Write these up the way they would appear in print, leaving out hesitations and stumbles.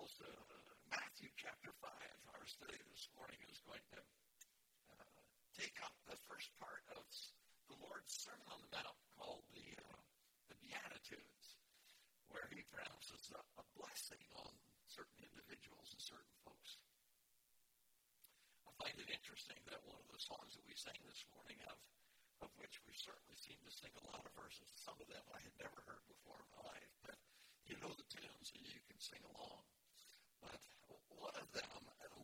Bibles to Matthew chapter 5. Our study this morning is going to take up the first part of the Lord's Sermon on the Mount called the Beatitudes, where he pronounces a blessing on certain individuals and certain folks. I find it interesting that one of the songs that we sang this morning, of which we certainly seem to sing a lot of verses, some of them I had never heard before in my life, but you know the tune, so you can sing along. But one of them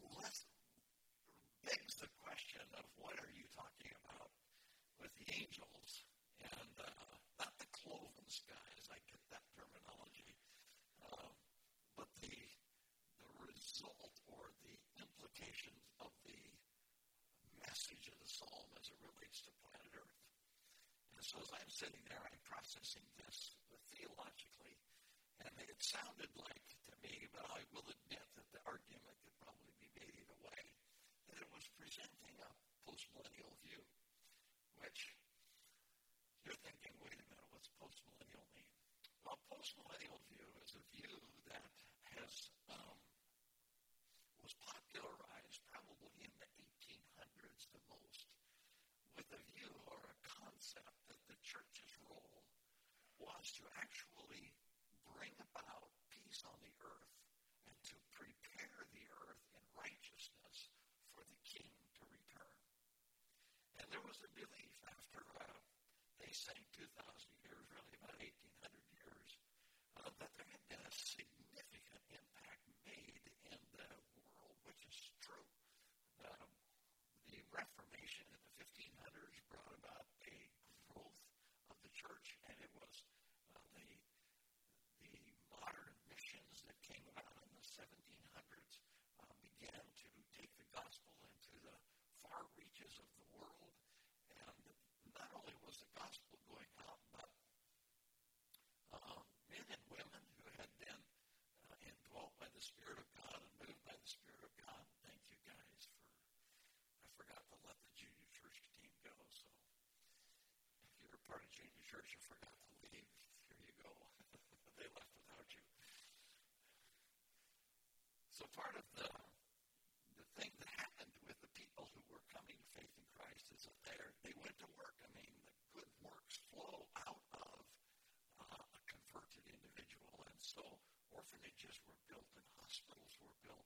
begs the question of what are you talking about with the angels and not the cloven skies, I get that terminology, but the result or the implications of the message of the psalm as it relates to planet Earth. And so as I'm sitting there, I'm processing this theologically, and it sounded like to me, but I will admit that the argument could probably be made either way, that it was presenting a postmillennial view, which you're thinking, wait a minute, what's postmillennial mean? Well, postmillennial view is a view that was popularized probably in the 1800s the most, with a view or a concept that the church's role was to actually bring about peace on the earth and to prepare the earth in righteousness for the king to return. And there was a belief after they sang 2,000 years, really about 1,800 years, that there had been a significant impact made in the world, which is true. The Reformation in the 1500s brought about a growth of the church, and it was the modern missions that came about in the 1700s began to take the gospel into the far reaches of the world. And not only was the gospel going out, but men and women who had been indwelt by the Spirit of God and moved by the Spirit of God. Thank you guys I forgot to let the junior church team go, so if you were part of junior church and forgot to leave, here you go. They left without you. So part of the thing that happened with the people who were coming to faith in Christ is that they went to work. I mean, the good works flow out of a converted individual. And so orphanages were built and hospitals were built,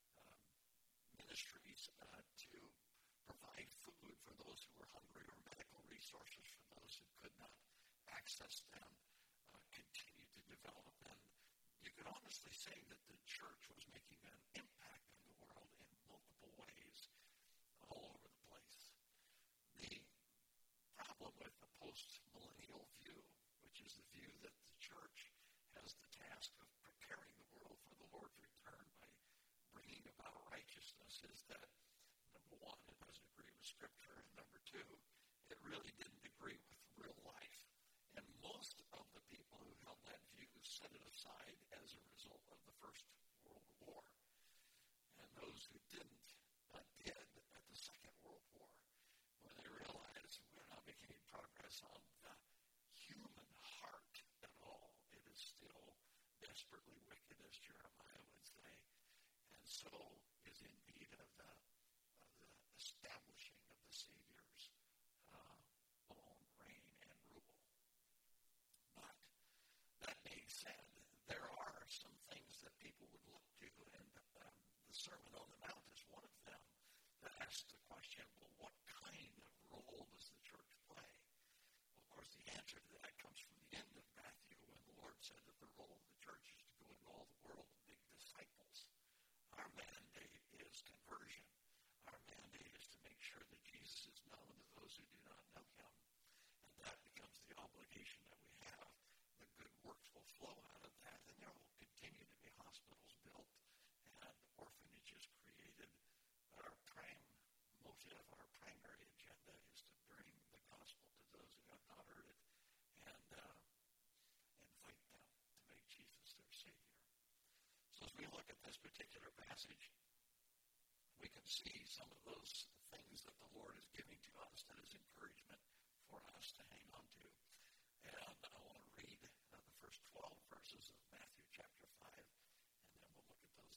ministries to provide food for those who were hungry or medical resources for those who could not access them, continue to develop. And you could honestly say that the church was making an impact in the world in multiple ways all over the place. The problem with the post-millennial view, which is the view that the church has the task of preparing the world for the Lord's return by bringing about righteousness, is that, number one, it doesn't agree with Scripture, and number two, it really didn't agree with real life. And most of the people who held that view set it aside as a result of the First World War. And those who didn't did at the Second World War, when they realized we're not making any progress on the human heart at all. It is still desperately wicked, as Jeremiah would say, and so is in need of the establishing of the Savior's own reign and rule. But that being said, there are some things that people would look to, and the Sermon on the Mount is one of them that asks the question, well, what kind of role does the church play? Well, of course, the answer to that comes from the end of Matthew, when the Lord said that the role of the church is to go into all the world and make disciples. Our mandate is conversion. Our mandate is to make sure that Jesus is known to those who do not know him. And that becomes the obligation that we have. The good works will flow out of that, and there will continue to be hospitals built and orphanages created. But our prime motive, our primary agenda is to bring the gospel to those who have not heard it and invite them to make Jesus their Savior. So as we look at this particular passage, we can see some of those things that the Lord is giving to us that is encouragement for us to hang on to. And I want to read the first 12 verses of Matthew chapter 5, and then we'll look at those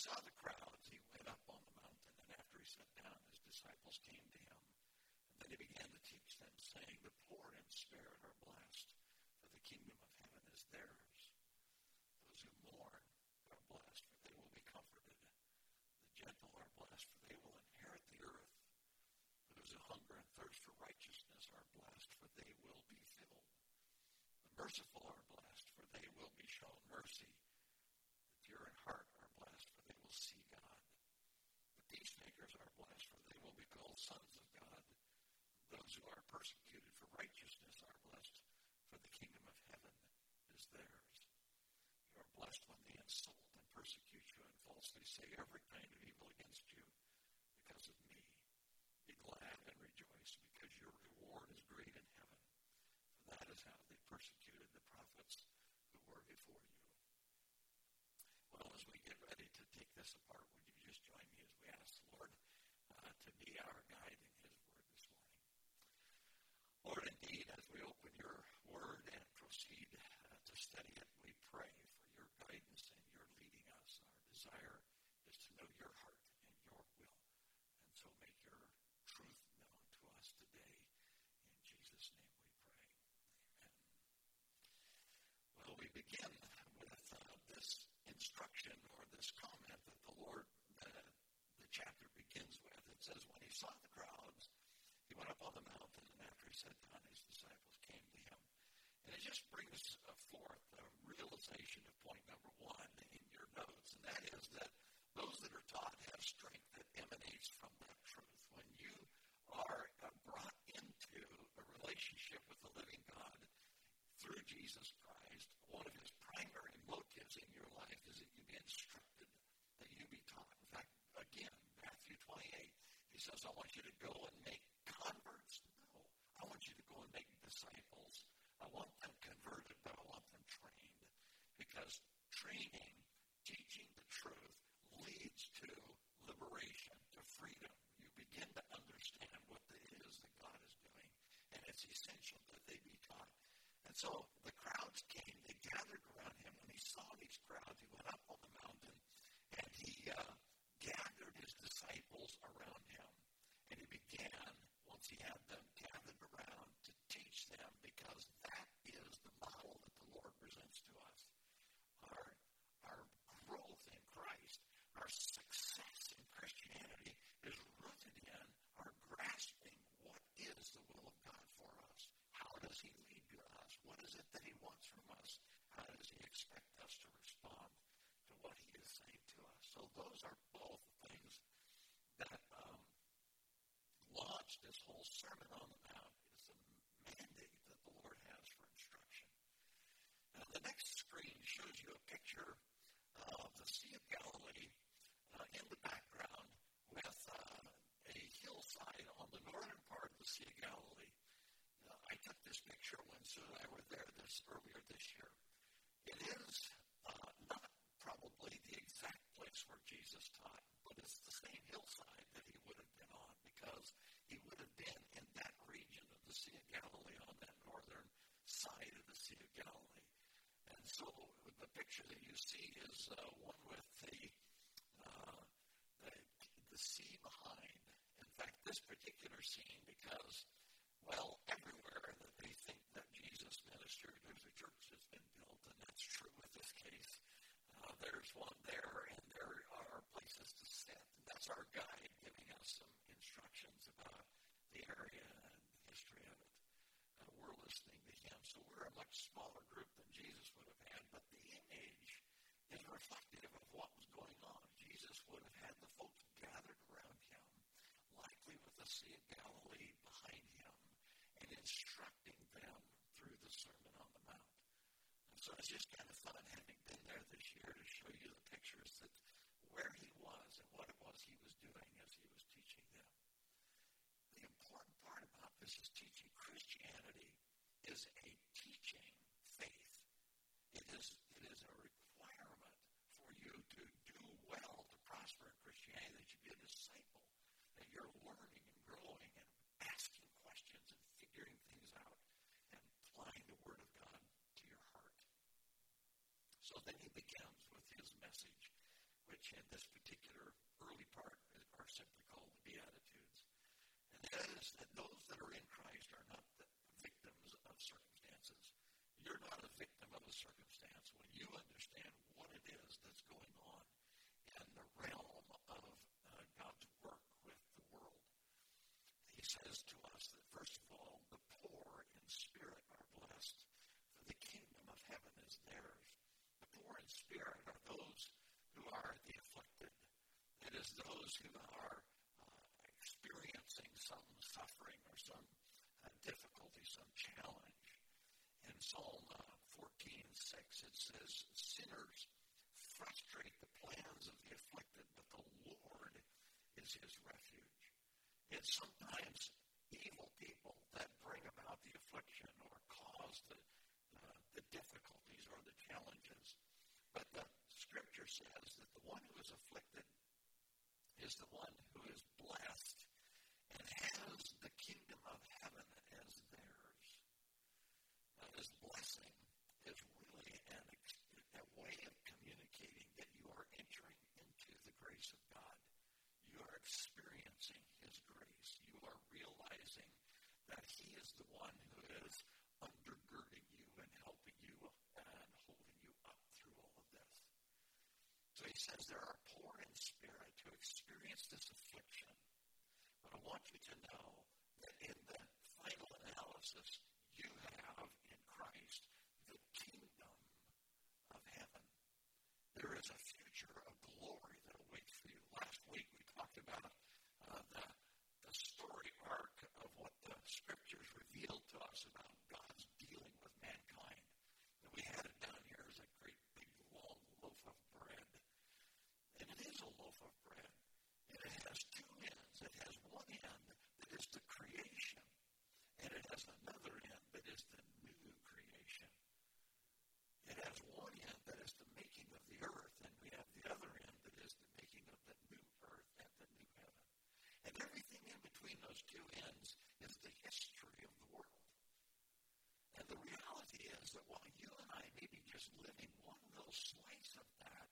saw the crowds, he went up on the mountain, and after he sat down, his disciples came to him. And then he began to teach them, saying, "The poor in spirit are blessed, for the kingdom of heaven is theirs. Those who mourn are blessed, for they will be comforted. The gentle are blessed, for they will inherit the earth. Those who hunger and thirst for righteousness are blessed, for they will be filled. The merciful are blessed, for they will be shown mercy. The pure in heart are blessed, for they will see God. The peacemakers are blessed, for they will be called sons of God. Those who are persecuted for righteousness are blessed, for the kingdom of heaven is theirs. You are blessed when they insult and persecute you and falsely say every kind of evil against you because of me. Be glad and rejoice, because your reward is great in heaven. For that is how they persecuted the prophets who were before you." Well, as we get ready to take this apart, would you just join me as we ask the Lord to be our guide in his word this morning? Lord, indeed, as we open your word and proceed to study it, we pray for your guidance and your leading us. Our desire is to know your heart and your will. And so make your truth known to us today. In Jesus' name we pray. Amen. Well, we begin with this instruction or this comment that the Lord, the chapter begins with. It says, when he saw the crowds, he went up on the mountain, and after he sat down, his disciples came to him. And it just brings forth a realization of point number one in your notes, and that is that those that are taught have strength that emanates from that truth. When you are brought into a relationship with the living God through Jesus Christ, one of his primary motives in your life is that you be instructed, that you be taught. In fact, again, Matthew 28, he says, I want you to go and make converts. No, I want you to go and make disciples. I want them converted, but I want them trained. Because training, teaching the truth, leads to liberation, to freedom. You begin to understand what it is that God is doing, and it's essential that they be taught. And so the crowds came, they gathered around him. When he saw these crowds, he went up on the mountain, and he gathered his disciples around him. And he began, once he had them gathered around, to teach them, because that is the model that the Lord presents to us. Our growth in Christ, our success in Christianity is rooted in our grasping what is the will of God for us. How does he lead to us? What is it that he wants from us? How does he expect us to respond to what he is saying to us? So those are both things that launched this whole Sermon on the Mount, is the mandate that the Lord has for instruction. Now, the next screen shows you a picture of the Sea of Galilee in the background with a hillside on the northern part of the Sea of Galilee. I took this picture when Sue and I were there earlier this year. It is not probably the exact place where Jesus taught, but it's the same hillside that he would have been on, because he would have been in that region of the Sea of Galilee, on that northern side of the Sea of Galilee. And so the picture that you see is one with the sea behind. In fact, this particular scene, because, well, everywhere that they think that Jesus ministered, there's a church that's been built, and that's true with this case. There's one there, and there are places to sit. And that's our guide giving us some instructions about the area and the history of it. We're listening to him. So we're a much smaller group than Jesus would have had, but the image is reflective of what was going on. Jesus would have had the folks gathered around him, likely with the Sea of Galilee behind him, and instructing them through the Sermon on the Mount. And so it's just kind of fun having been there this year to show you the pictures that where he was and what it was he was doing as he was teaching them. The important part about this is teaching. Christianity is a teaching faith. It is a requirement for you to do well, to prosper in Christianity, that you be a disciple, that you're learning and growing and asking questions and figuring things out and applying the Word of God to your heart. So then he begins with his message. which in this particular early part are simply called the Beatitudes. And that is that those that are in Christ are not the victims of circumstances. You're not a victim of a circumstance when you understand what it is that's going on in the realm of God's work with the world. He says to us that, first of all, the poor in spirit are blessed, for the kingdom of heaven is theirs. The poor in spirit are those who are the afflicted. It is those who are experiencing some suffering or some difficulty, some challenge. In Psalm 14:6, it says, sinners frustrate the plans of the afflicted, but the Lord is his refuge. It's sometimes evil people that bring about the affliction or cause the difficulties or the challenges. But the Scripture says that the one who is afflicted is the one who is blessed and has the kingdom of heaven as theirs. Now, this blessing is really a way of communicating that you are entering into the grace of God. You are experiencing his grace. You are realizing that he is the one who is undergirding you and helping you and holding you up through all of this. So he says there are poor in spirit who experience this affliction. But I want you to know that in the final analysis, you have in Christ the kingdom of heaven. There is a future of glory that awaits for you. Last week we talked about the story arc of what the Scriptures revealed to us about God's dealing with mankind. And we had it down here as a great big long loaf of bread. And it is a loaf of bread. And it has two ends. It has one end that is the creation. And it has another end that is the new creation. It has one end that is the making of the earth, and we have the other end that is the making of the new earth and the new heaven. And everything in between those two ends is the history of the world. And the reality is that while you and I may be just living one little slice of that,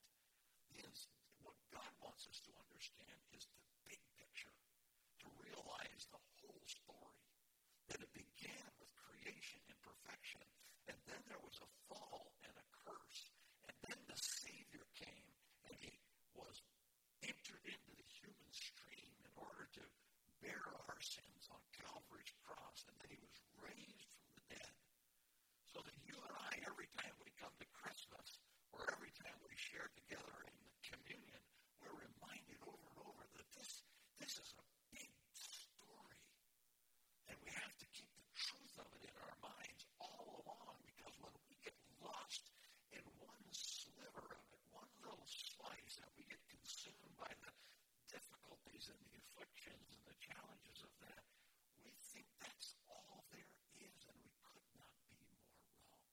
what God wants us to understand is the big picture, to realize the whole story, that it began with creation and perfection, and then there was a fall and a curse, and then the Savior came, and he was entered into the human stream in order to bear our sins on Calvary's cross, and then he was raised from the dead, so that you and I, every time we come to Christmas, or every time we share together in the communion, we're reminded over and over that this is a big story. And we have to keep the truth of it in our minds all along, because when we get lost in one sliver of it, one little slice, and we get consumed by the difficulties and the afflictions and the challenges of that, we think that's all there is, and we could not be more wrong.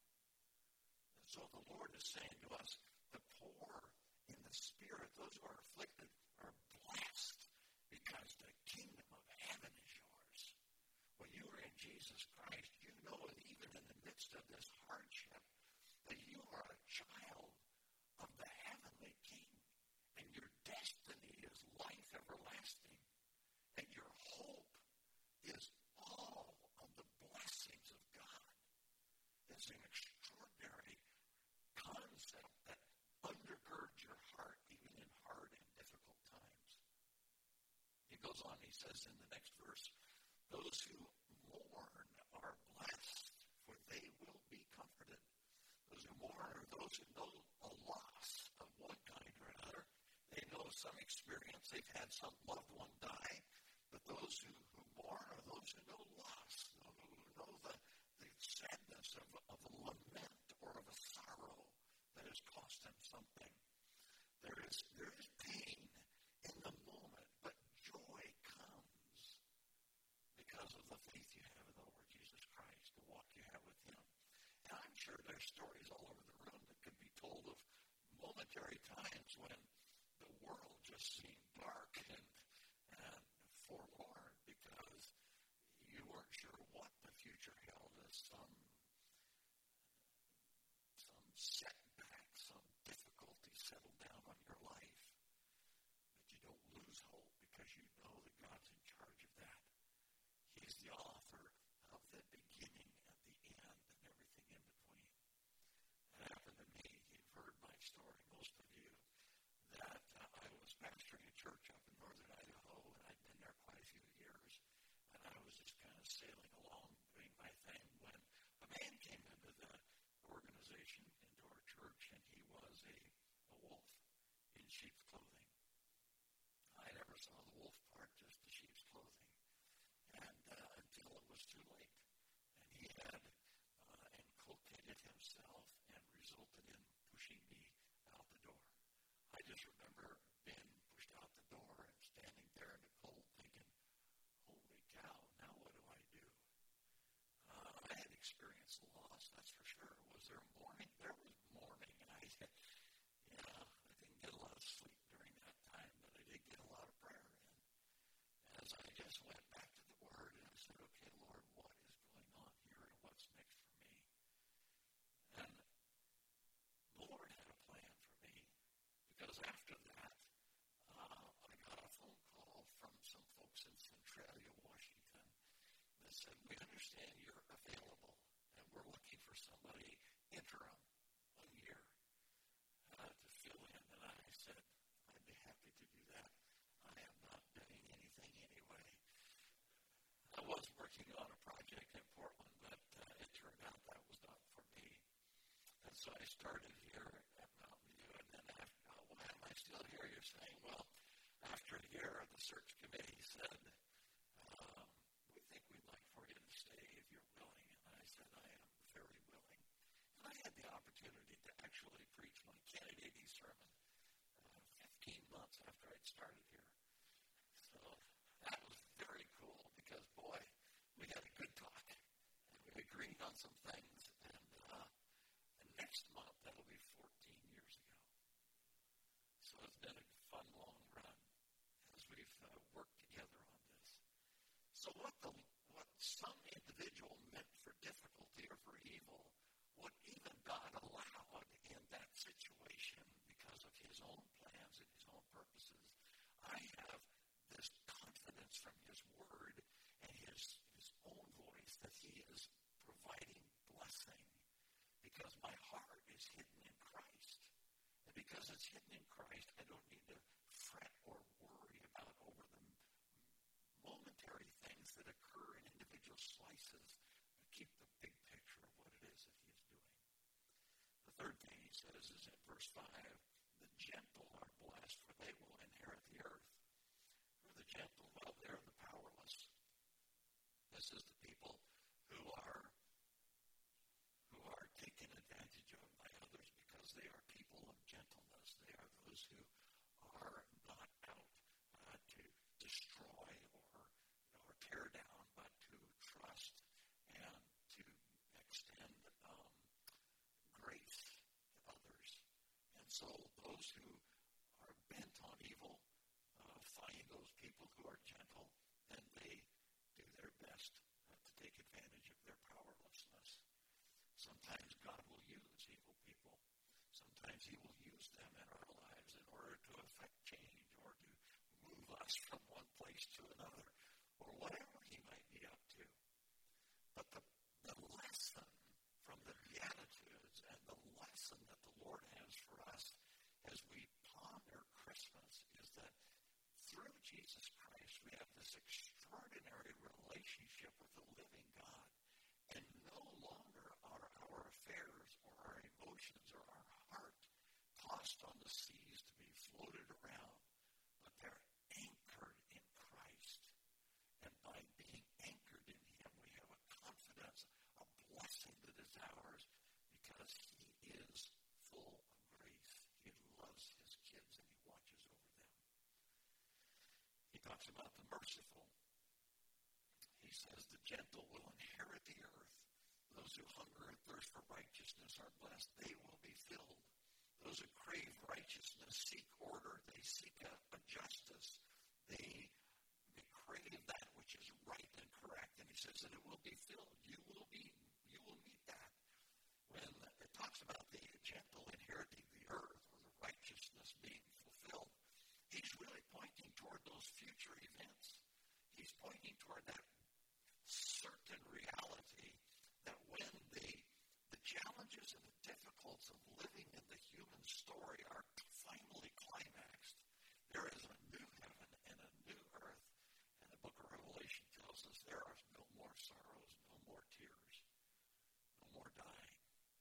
And so the Lord is saying to us, the poor in the spirit, those who are afflicted, are blessed because the kingdom of heaven is yours. When you are in Jesus Christ, you know that even in the midst of this hardship, that you are a child of the heavenly King, and your destiny is life everlasting, and your hope is all of the blessings of God. It's an extraordinary concept that undergirds your heart even in hard and difficult times. He goes on, he says in the next verse, those who mourn are blessed, for they will be comforted. Those who mourn are those who know a loss of one kind or another. They know some experience, they've had some loved one die, but those who mourn are those who know loss, who know the sadness of a lament or of a sorrow that has cost them something. There is pain in the moment, but joy comes because of the faith you have in the Lord Jesus Christ, the walk you have with him. And I'm sure there's stories all over the room that could be told of momentary times when the world just seemed dark and forlorn because you weren't sure what the future held as some setback, some difficulty settled down on your life. said, we understand you're available, and we're looking for somebody interim 1 year to fill in. And I said, I'd be happy to do that. I am not doing anything anyway. I was working on a project in Portland, but it turned out that was not for me. And so I started here at Mountain View, and then after, why am I still here? You're saying, well, after a year, the search committee said, we think we'd like for you to stay if you're willing. And I said, I am very willing. And I had the opportunity to actually preach my candidating sermon 15 months after I'd started here. So that was very cool because, boy, we had a good talk. And we agreed on some things. And next month, that'll be 14 years ago. So it's been a fun, long run as we've worked together on this. So what some individual meant for difficulty or for evil, what even God allowed in that situation because of his own plans and his own purposes, I have this confidence from his word and his own voice that he is providing blessing because my heart is hidden in Christ. And because it's hidden in Christ, I don't need to fret or worry about over the momentary things that occur in individual slices, but keep the big picture of what it is that he is doing. The third thing he says is in verse 5, the gentle are blessed, for they will inherit the earth. Who are the gentle? Well, they're the powerless. This is the people who are taken advantage of by others because they are people of gentleness. They are those who are not out to destroy or tear down, but to trust and to extend grace to others. And so those who are bent on evil find those people who are gentle, and they do their best to take advantage of their powerlessness. Sometimes God will use evil people. Sometimes he will use them in our lives in order to affect change or to move us from one place to another or whatever he might be up to. But the lesson from the Beatitudes and the lesson that the Lord has for us as we ponder Christmas is that through Jesus Christ we have this extraordinary relationship with the living God. And no longer are our affairs or our emotions or our heart tossed on the seas to be floated around, but they're anchored in Christ. And by being anchored in him, we have a confidence, a blessing that is ours because he is full of grace. He loves his kids and he watches over them. He talks about the merciful. He says the gentle will inherit the earth. Those who hunger and thirst for righteousness are blessed. They will be filled. Those who crave righteousness seek order. They seek a justice. They crave that which is right and correct. And he says that it will be filled. You will meet that. When it talks about the gentle inheriting the earth or the righteousness being fulfilled, he's really pointing toward those future events. He's pointing toward that certain reality that when the challenges and the difficulties of living in the human story are finally climaxed, there is a new heaven and a new earth. And the book of Revelation tells us there are no more sorrows, no more tears, no more dying.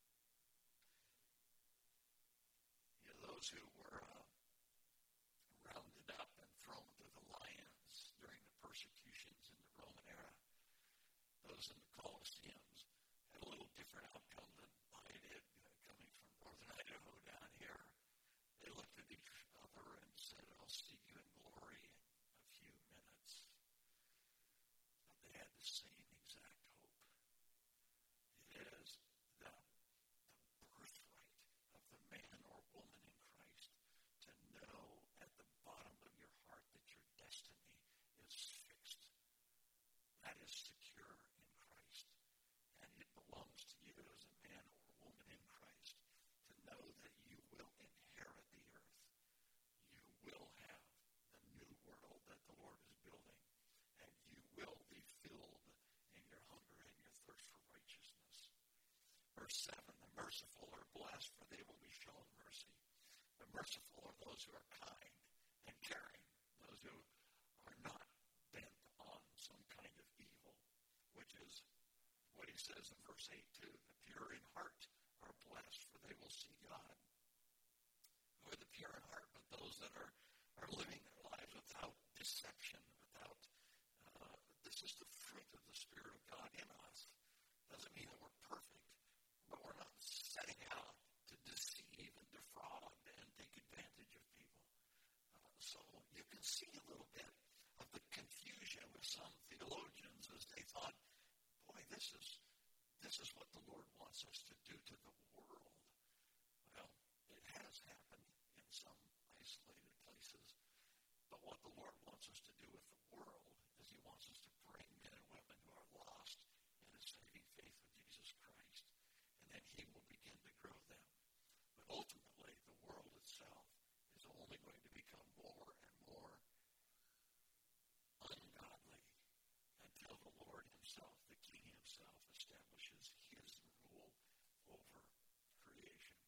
You know, those who were rounded up and thrown to the lions during the persecutions in the Roman era, those in the Colosseums had a little different outcome than I did coming from northern Idaho down here. They looked at each other and said, I'll see you in glory in a few minutes. But they had the same exact hope. It is the birthright of the man or woman in Christ merciful are blessed, for they will be shown mercy. The merciful are those who are kind and caring, those who are not bent on some kind of evil, which is what he says in verse 8 too. The pure in heart are blessed, for they will see God. Who are the pure in heart? But those that are living their lives without deception, without, this is the fruit of the Spirit of God in us. Doesn't mean that we're perfect, but we're not setting out to deceive and defraud and take advantage of people. So you can see a little bit of the confusion with some theologians as they thought, boy, this is what the Lord wants us to do to the world. Well, it has happened in some isolated places, but what the Lord wants us to do with the world is he wants us to bring men and women who are lost in a saving faith with Jesus Christ, and then he will begin to grow them. But ultimately, the world itself is only going to become more and more ungodly until the Lord himself, the King himself, establishes his rule over creation.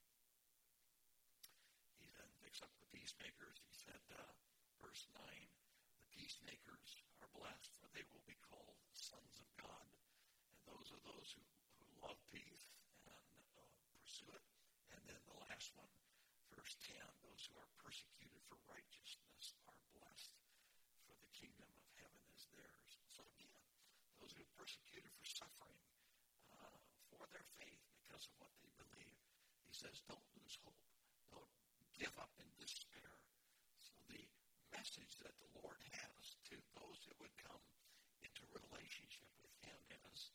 He then picks up the peacemakers. He said, verse 9, the peacemakers are blessed, for they will be called sons of God. And those are those who love peace and pursue it. And then the last one, verse 10, those who are persecuted for righteousness are blessed, for the kingdom of heaven is theirs. So again, those who are persecuted for suffering for their faith because of what they believe, he says, don't lose hope. Don't give up in despair. So the message that the Lord has to those who would come into relationship with him is,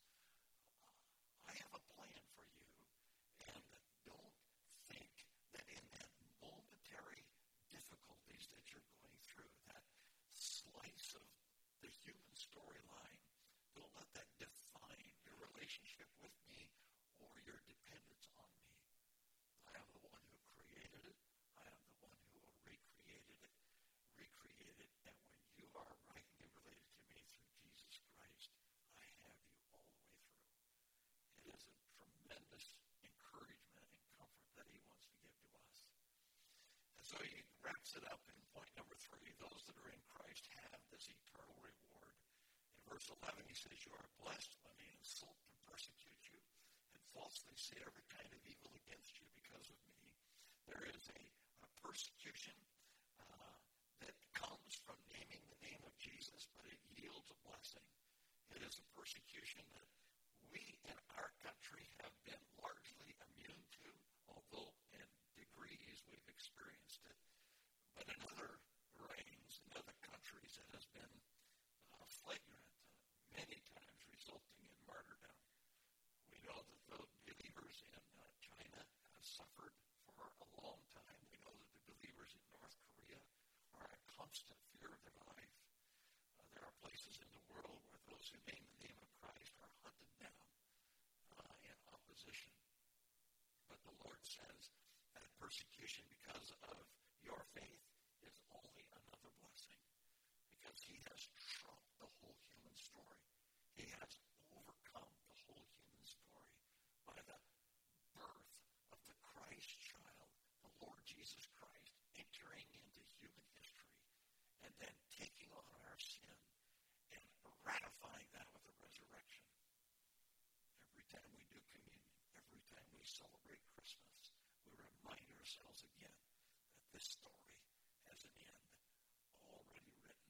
I have a plan for you, and don't think that in that momentary difficulties that you're going through, that slice of the human storyline, don't let that define your relationship with me or your dependence on me. I am the one who created it. I am the one who will recreate it, and when you are rightly related to me through Jesus Christ, I have you all the way through. It is a tremendous encouragement and comfort that he wants to give to us. And so he wraps it up in point number 3. Those that are in Christ have this eternal reward. In verse 11, he says, you are blessed when they insult and persecute you and falsely say every kind of evil against you because of me. There is a persecution that comes from naming the name of Jesus, but it yields a blessing. It is a persecution that we in our country have been largely immune to, although in degrees we've experienced it. But in other reigns, in other countries, it has been flagrant, many times resulting in martyrdom. We know that the believers in China have suffered for a long time. We know that the believers in North Korea are in constant fear of their life. There are places in the world where those who name the name of Christ are hunted down in opposition. But the Lord says that persecution because of your faith is only another blessing, because he has trumped the whole human story. He has overcome the whole human story by the birth of the Christ child, the Lord Jesus Christ, entering into human history and then taking on our sin and ratifying that with a resurrection. Every time we do communion, every time we celebrate Christmas, we remind ourselves again that this story has an end already written.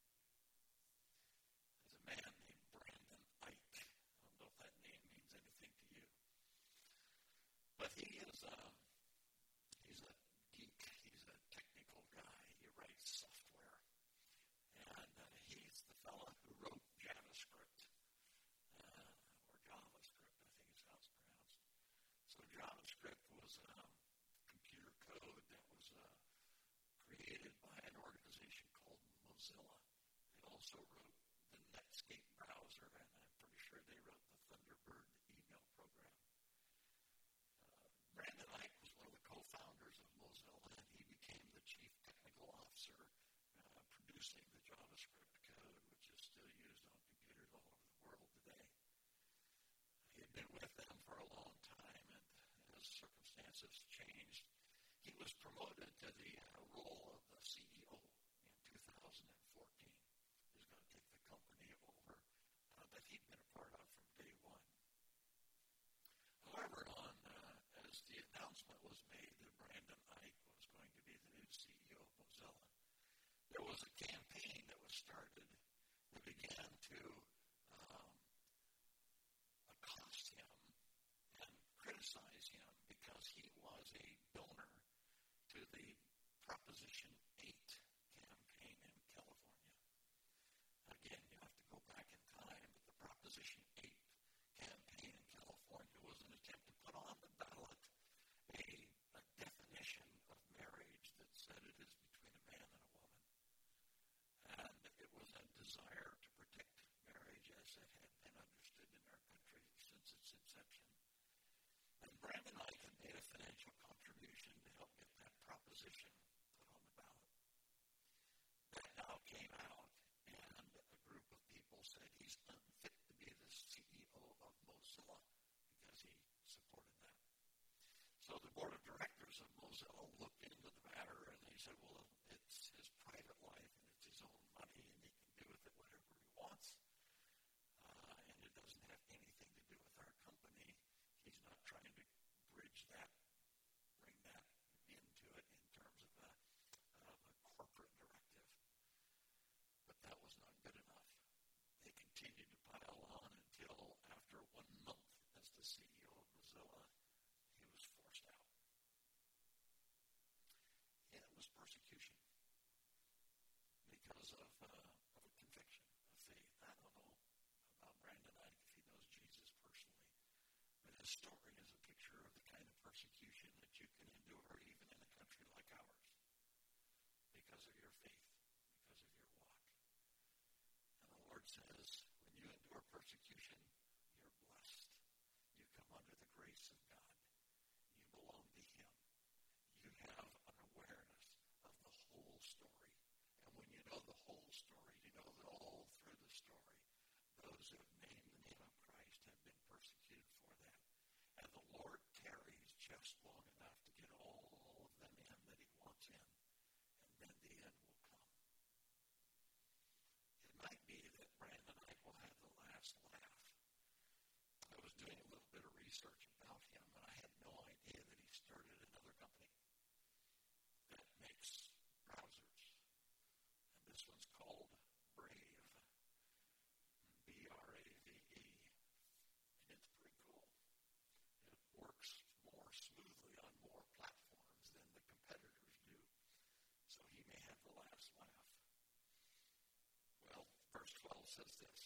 There's a man named Brandon Ike. I don't know if that name means anything to you. But he's a geek. He's a technical guy. He writes software. And he's the fellow who wrote JavaScript. Or JavaScript, I think is how it's pronounced. So JavaScript was computer code that was created by an organization called Mozilla. They also wrote the Netscape browser, and I'm pretty sure they wrote the Thunderbird email program. Brandon Ike was one of the co-founders of Mozilla, and he became the chief technical officer producing the JavaScript code, which is still used on computers all over the world today. He had been with them for a long time, and as he'd been a part of from day one. However, as the announcement was made that Brandon Ike was going to be the new CEO of Mozilla, there was a campaign that was started that began to accost him and criticize him because he was a donor to the Proposition 8 campaign in California. Again, you have to go back in time, but the Proposition 8 campaign in California was an attempt to put on the ballot a definition of marriage that said it is between a man and a woman. And it was a desire to protect marriage as it had been understood in our country since its inception. And Brandon Ike had made a financial contribution to help get that proposition put on the ballot. That now came out, and a group of people said he's unfit to be the CEO of Mozilla because he supported that. So the board of directors of Mozilla looked into the matter, and they said, well, it's his private life, and it's his own money, and he can do with it whatever he wants, and it doesn't have anything to do with our company. He's not trying to bridge that, bring that into it in terms of a corporate directive. But that was not good enough. They continued to pile on until after 1 month as the CEO of Mozilla, he was forced out. And it was persecution because of a conviction of faith. I don't know about Brandon Ike if he knows Jesus personally, but his story is a picture of the kind of persecution that you can endure even in a country like ours because of your faith, because of your walk. And the Lord says, when you endure persecution, you're blessed. You come under the grace of God. You belong to Him. You have an awareness of the whole story. And when you know the whole story, you know that all through the story, those who have named the name of Christ have been persecuted for that. And the Lord tarries just long enough to get all of them in that He wants in. And then the end will come. It might be that Brandon Ike will have the last laugh. I was doing a little bit of research about him, and I had no idea that he started another company that makes browsers. And this one's called Brave, B-R-A-V-E, and it's pretty cool. It works more smoothly on more platforms than the competitors do. So he may have the last laugh. Well, verse 12 says this,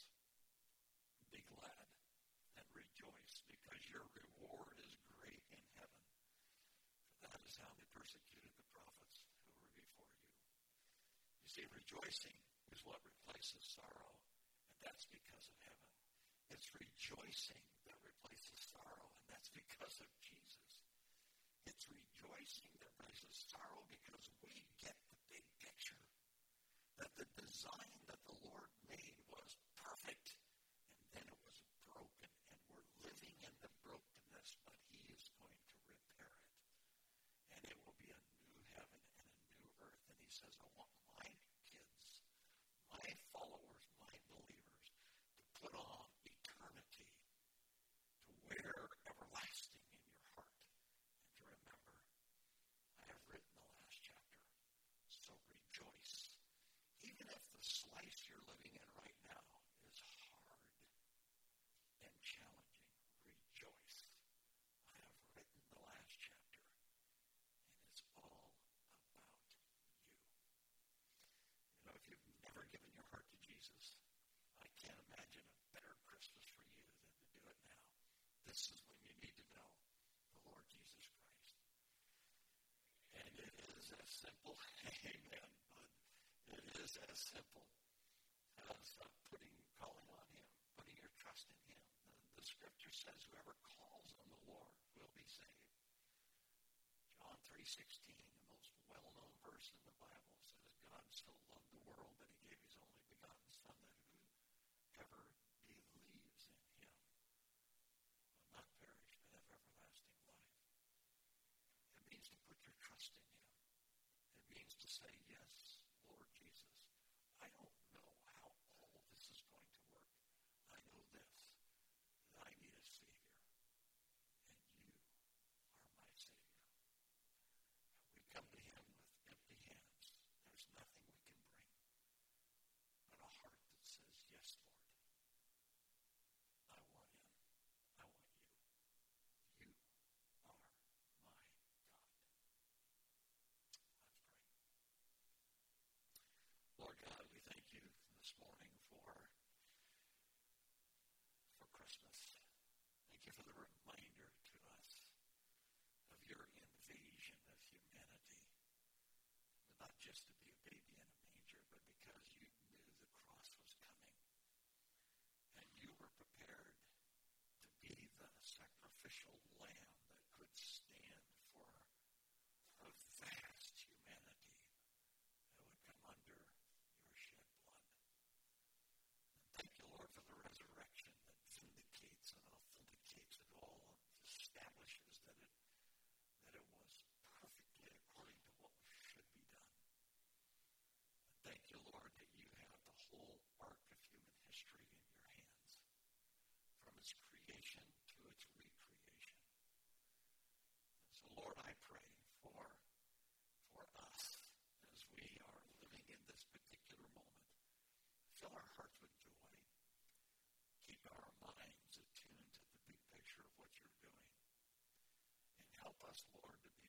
be glad and rejoice because your reward is great in heaven. For that is how they persecuted the prophets who were before you. You see, rejoicing is what replaces sorrow, and that's because of heaven. It's rejoicing that replaces sorrow, and that's because of Jesus. It's rejoicing that replaces sorrow because we get the big picture. That the design that the Lord made was perfect, and then it was broken, and we're living in the brokenness, but He is going to repair it. And it will be a new heaven and a new earth. And He says, I want my kids, my followers, my believers, to put on eternity, to wear everlasting in your heart, and to remember, I have written the last chapter. So rejoice. Even if the slice you're living in right now is hard and challenging, rejoice. I have written the last chapter, and it's all about you. You know, if you've never given your heart to Jesus, I can't imagine a better Christmas for you than to do it now. This is when you need to know the Lord Jesus Christ. And it is as simple, amen, bud. It is as simple as calling on Him, putting your trust in Him. The Scripture says whoever calls on the Lord will be saved. John 3:16, the most well-known verse in the Bible, says God so loved the world that He gave His only begotten Son, that whoever believes in Him will not perish but have everlasting life. It means to put your trust in Him. It means to say, yes, Lord Jesus, I don't know how all this is going to work. I know this. Fill our hearts with joy. Keep our minds attuned to the big picture of what you're doing. And help us, Lord, to be